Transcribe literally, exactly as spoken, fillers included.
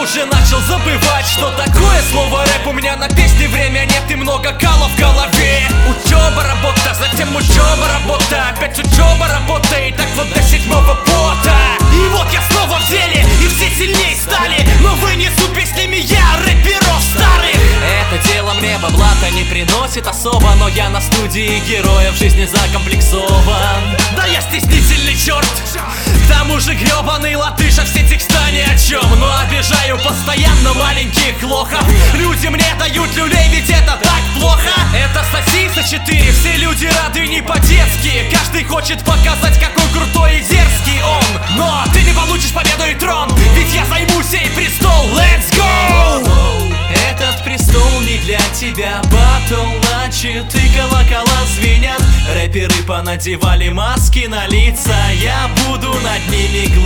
уже начал забывать, что такое слово рэп. У меня на песне время нет и много калов в голове. Учеба, работа, затем учеба, работа, опять учеба, работа, и так вот до седьмого пота. И вот я снова в деле, и все сильнее стали, но вынесу песнями я рэперов старых. Это дело мне бабла-то не приносит особо, но я на студии героя в жизни закомплексован. Да я стеснительный черт, к тому же гребаный латыш, а все текста ни о чем. Но обижаю постоянно маленьких лохов. Люди мне дают люлей, ведь это так плохо. Это Сосиса четыре, все люди рады не по-детски. Каждый хочет показать, какой крутой и дерзкий он. Но ты не получишь победу и трон, ведь я займу сей престол. Let's go! Этот престол не для тебя, батл начат и колокола звенят. Рэперы понадевали маски на лица, я буду над ними глазеть.